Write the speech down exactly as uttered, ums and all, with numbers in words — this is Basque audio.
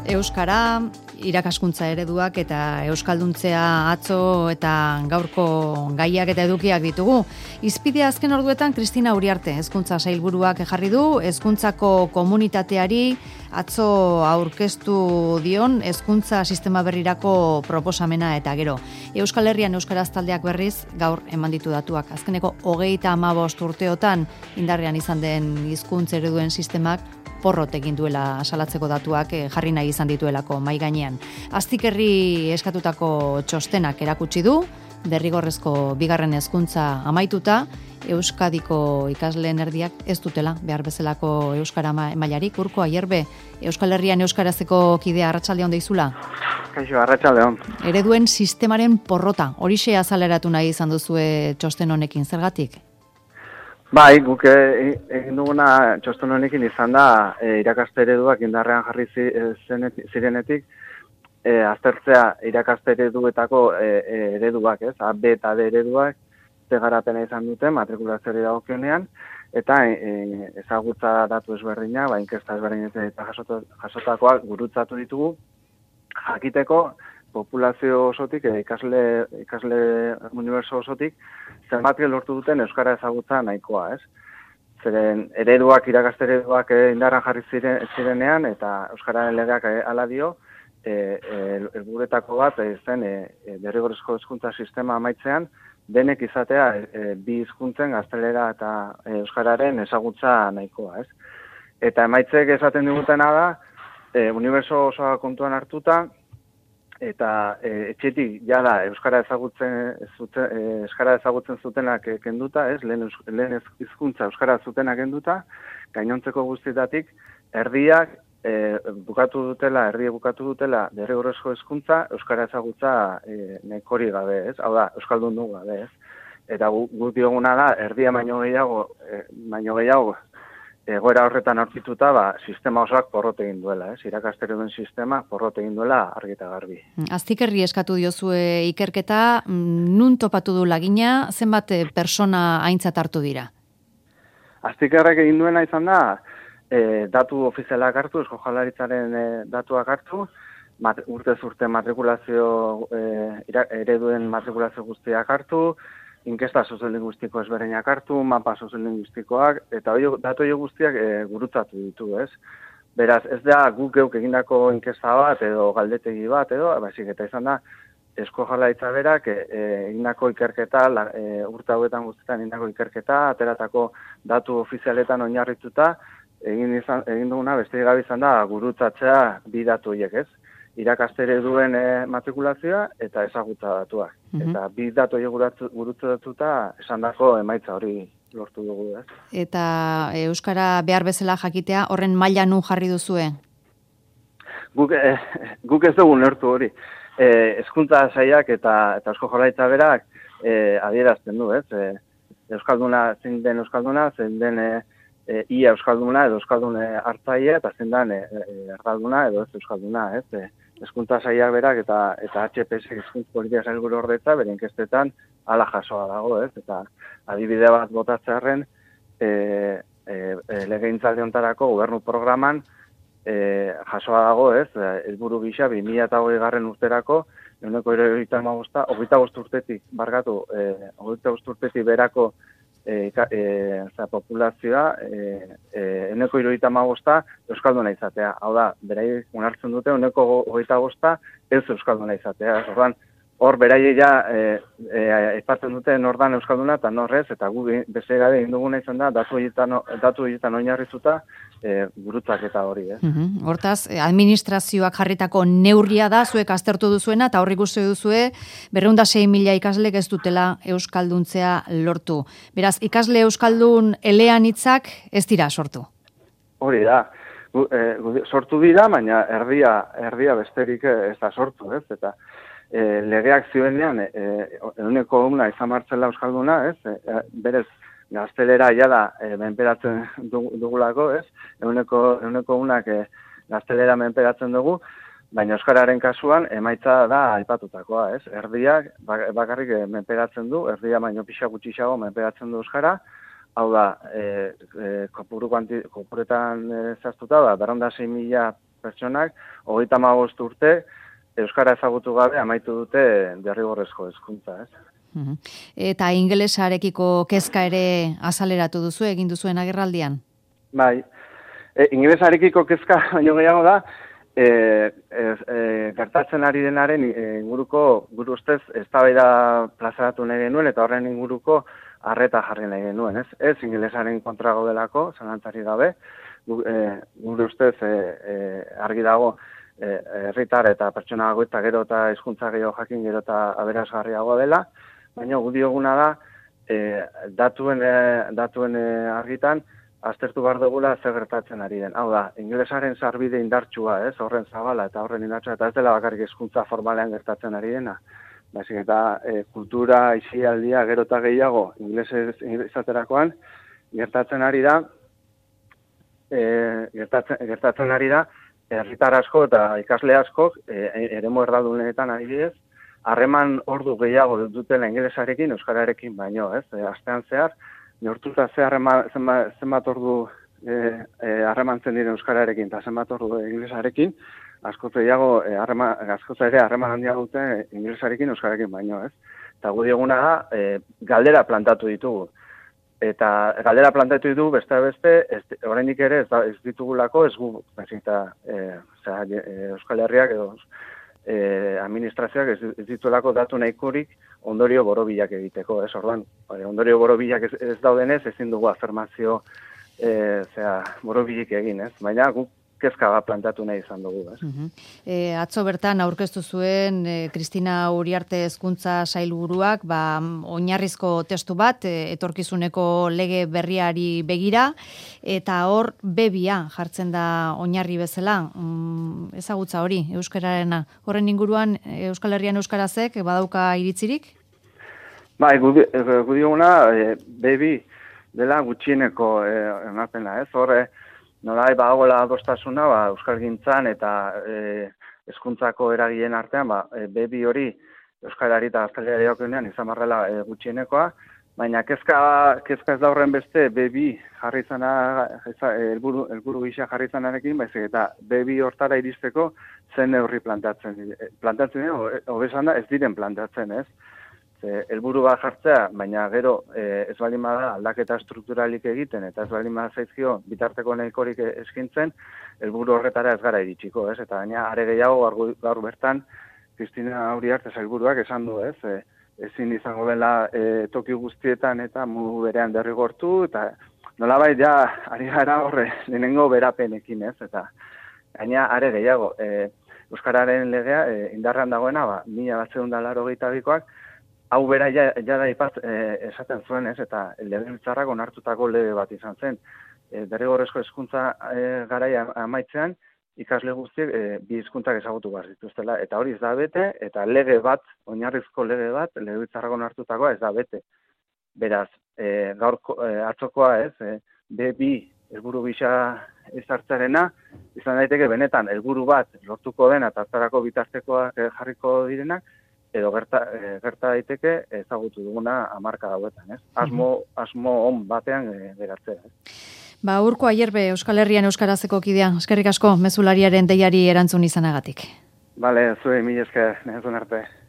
euskara, irakaskuntza ereduak eta euskalduntzea atzo eta gaurko gaiak eta edukiak ditugu. Izpide azken orduetan Kristina Uriarte, hezkuntza sailburuak jarri du, hezkuntzako komunitateari atzo aurkeztu dion hezkuntza sistema berrirako proposamena eta gero. Euskal Herrian euskaraz taldeak berriz gaur eman ditu datuak. Azkeneko hogeita hamabost urteotan indarrean izan den hizkuntza ereduen sistemak porrot egin duela salatzeko datuak jarri nahi izan dituelako mai gainean. Aztikerri eskatutako txostenak erakutsi du, derrigorrezko bigarren hezkuntza amaituta, Euskadiko ikasleen erdiak ez dutela behar bezalako euskara mailarik. Urko Aierbe, Euskal Herrian euskarazeko kidea arratsaldeon deizula. Kaixo, arratsaldeon. Ereduen sistemaren porrota, horixe azaleratu nahi izan duzue txosten honekin, zergatik? Bai, guk egin duguna txosten honekin izan da e, irakaste ereduak indarrean jarri zirenetik, e, aztertzea irakaste ereduetako e, e, ereduak, ez? A, B eta D ereduak, ze garapena izan dute matrikulazioari dagokionean, eta e, ezagutza datu ezberdina, ba, inkesta ezberdin eta jasotakoak gurutzatu ditugu, jakiteko populazio osotik, e, ikasle, ikasle uniberso osotik, zenbat lortu duten euskara ezagutza nahikoa, ez? Zeren ereduak, irakaste ereduak e, indarran jarri ziren, zirenean, eta euskararen legeak e, ala dio, helburuetako e, bat e, zen e, e, derrigorrezko hezkuntza sistema amaitzean, denek izatea e, bi hizkuntzen gaztelera eta e, euskararen ezagutza nahikoa, ez? Eta emaitzek esaten digutena da, e, uniberso osoa kontuan hartuta, eta e, etxetik jada euskara ezagutzen zuten, e, euskara ezagutzen zutenak e, kenduta, ez? Lehen, lehen hizkuntza euskara zutenak kenduta, gainontzeko guztietatik erdiak e, bukatu dutela, erdiek bukatu dutela derrigorrezko hezkuntza euskara ezagutza e, nekori gabe, ez? Hau da, euskaldun du gabe, ez? Eta gu, gu dioguna da erdia baino gehiago, e, baino gehiago egoera horretan aurkituta, ba, sistema osoak porrot egin duela, ez? Irakaste ereduen sistema porrot egin duela argi eta garbi. Aztikerri eskatu diozue ikerketa, nun topatu du lagina, zenbat persona aintzat hartu dira? Aztikerrek egin duena izan da, e, datu ofizialak hartu, Eusko Jaurlaritzaren e, datuak hartu, mat, urtez urte matrikulazio, e, ereduen matrikulazio guztiak hartu, inkesta soziolinguistiko ezberdinak hartu, mapa soziolinguistikoak, eta hori, datu hori guztiak e, gurutzatu ditu, ez? Beraz, ez da guk geuk egindako inkesta bat, edo galdetegi bat, edo, baizik eta izan da, Eusko Jaurlaritza berak e, egindako ikerketa, la, e, urte hauetan guztietan egindako ikerketa, ateratako datu ofizialetan oinarrituta, egin, izan, egin duguna besterik gabe izan da gurutzatzea bi datu horiek, ez? Irakaste ereduen e, matrikulazioa eta ezagutza datuak. Mm-hmm. Eta bi datu horiek gurutzatuta esandako emaitza hori lortu dugu, ez? Eta euskara behar bezala jakitea horren maila nun jarri duzue? Guk, e, guk ez dugu lertu hori. E, hezkuntza sailak eta eta Eusko Jaurlaritza berak e, adierazten du, ez? E, euskalduna zein den euskalduna, zein den e, e, ia euskalduna edo euskaldun hartzaile eta zein den e, e, erdalduna edo ez euskalduna, ez? E, hezkuntza sailak berak eta eta H P S hezkuntza politika sailburu ordetza bere inkestetan hala jasoa dago, ez? Eta adibide bat botatzearren e, e, e, legegintzaldi hontarako gobernu programan e, jasoa dago, ez? Helburu gisa bi mila hogeigarrena urterako ehuneko hirurogeita hamabosta, hogeita bost urtetik barkatu, e, hogeita bost urtetik berako E, e, za, populazioa ehuneko hirurogeita hamabosta euskalduna izatea. Hau da, beraiek onartzen dute ehuneko hogeita bosta ez euskalduna izatea. Orduan, hor beraiek ja aipatzen e, dute nordan euskalduna eta norrez, eta gu beste gabe egin duguna izan da datu horietan datu horietan oinarrituta e, gurutzaketa hori, ez? Mm-hmm. Hortaz, administrazioak jarritako neurria da, zuek aztertu duzuena, eta horrik uste duzue, berrehun eta sei mila ikaslek ez dutela euskalduntzea lortu. Beraz, ikasle euskaldun eleanitzak ez dira sortu? Hori da. Gu, e, gu, sortu dira, baina erdia, erdia besterik ez da sortu, ez? Eta e, legeak zioenean, ehuneko una izan martzela euskalduna, ez? E, berez, gaztelera jada e, menperatzen dugulako, ez? Ehuneko, ehuneko unak e, gaztelera menperatzen dugu, baina euskararen kasuan emaitza da aipatutakoa, ez? Erdiak bakarrik menperatzen du, erdia baino pixa gutxixago menperatzen du euskara, hau da, e, e, kopuru kuanti, kopuretan e, zaztuta, da, berrehun eta sei mila pertsonak, hogeita hamabost urte, euskara ezagutu gabe amaitu dute derrigorrezko hezkuntza, ez? Eta ingelesarekiko kezka ere azaleratu duzu, egin duzuen agerraldian? Bai, e, ingelesarekiko kezka baino gehiago da, e, e, e, gertatzen ari denaren inguruko, guru ustez, eztabaida plazaratu nahi genuen, eta horren inguruko arreta jarri nahi genuen, ez? Ez ingelesaren kontra gaudelako, zalantzari gabe, gure ustez e, e, argi dago, herritar eta pertsona eta gero eta hizkuntza gehiago jakin gero eta aberasgarriagoa dela, baina gu dioguna da, e, datuen, e, datuen e, argitan, aztertu behar dugula zer gertatzen ari den. Hau da, ingelesaren sarbide indartsua, ez, horren zabala eta horren indartsua, eta ez dela bakarrik hizkuntza formalean gertatzen ari dena. Baizik eta e, kultura, isialdia, gero eta gehiago, ingelesez izaterakoan, gertatzen ari da, e, gertatzen, gertatzen ari da, herritar asko eta ikasle asko, e, eremu erraldunetan adibidez, harreman ordu gehiago dutela ingelesarekin, euskararekin baino, ez? E, astean zehar, neurtuta ze harreman, zenbat, zenbat ordu harremantzen e, e, diren euskararekin eta zenbat ordu ingelesarekin, askoz gehiago, e, askoz ere harreman handia dute ingelesarekin, euskararekin baino, ez? Eta gu dioguna da, e, galdera plantatu ditugu. Eta galdera plantatu ditu beste beste, oraindik ere ez, ez ditugulako, ez gu, eta e, Euskal Herriak edo e, administrazioak ez, ez dituelako datu nahikorik ondorio borobilak egiteko, ez orduan, ondorio borobilak ez, ez daudenez, ezin dugu afirmazio e, zera, borobilik egin, ez? Baina guk kezka bat plantatu nahi izan dugu, ez? Uh-huh. E, atzo bertan aurkeztu zuen e, Kristina Uriarte hezkuntza sailburuak, ba, oinarrizko testu bat, e, etorkizuneko lege berriari begira, eta hor bebia jartzen da oinarri bezala, mm, ezagutza hori, euskararena. Horren inguruan, Euskal Herrian euskarazek, badauka iritzirik? Bai, gudioguna, e, bebi dela gutxieneko e, emapena, ez? Horre, nolai badagoela adostasuna, ba, euskalgintzan eta e, hezkuntzako eragileen artean, ba, e, bebi hori euskarari eta gaztelera diokenean izan barrela e, gutxienekoa, baina kezka, kezka ez da horren beste bebi jarri izana, helburu helburu gisa jarri izanarekin, baizik eta bebi hortara iristeko zen neurri plantatzen. Plantatzen, hobesan da, ez diren plantatzen, ez? Helburu bat jartzea, baina gero e, ez baldin bada aldaketa strukturalik egiten eta ez baldin bada zaizkio bitarteko nahikorik eskintzen, helburu horretara ez gara iritsiko, ez? Eta baina are gehiago gaur, gaur bertan Kristina Uriarte sailburuak esan du, ez? E, ezin izango dela e, toki guztietan eta modu berean derrigortu eta nolabait ja ari gara horre lehenengo berapenekin, ez? Eta baina are gehiago e, euskararen legea e, indarrean dagoena, ba mila bederatziehun eta laurogeita bikoak hau bera ja, ja da ipat e, esaten zuen, ez, eta legebiltzarrak onartutako lege bat izan zen. E, derrigorrezko hezkuntza e, garaia amaitzean, ikasle guztiek e, bi hizkuntzak ezagutu behar dituztela. Eta hori ez da bete, eta lege bat, oinarrizko lege bat, legebiltzarrak onartutakoa ez da bete. Beraz, e, gaur e, atzokoa ez, e, be bi helburu gisa ezartzarena, izan daiteke benetan helburu bat lortuko den eta hartarako bitartekoak e, jarriko direnak, edo gerta, e, gerta daiteke ezagutu duguna hamarka dauetan, ez? Asmo, asmo on batean e, geratzea, ez? Ba, Urko Aierbe Euskal Herrian euskarazeko kidea, eskerrik asko mezulariaren deiari erantzun izanagatik. Bale, zue mila esker, nahazun arte.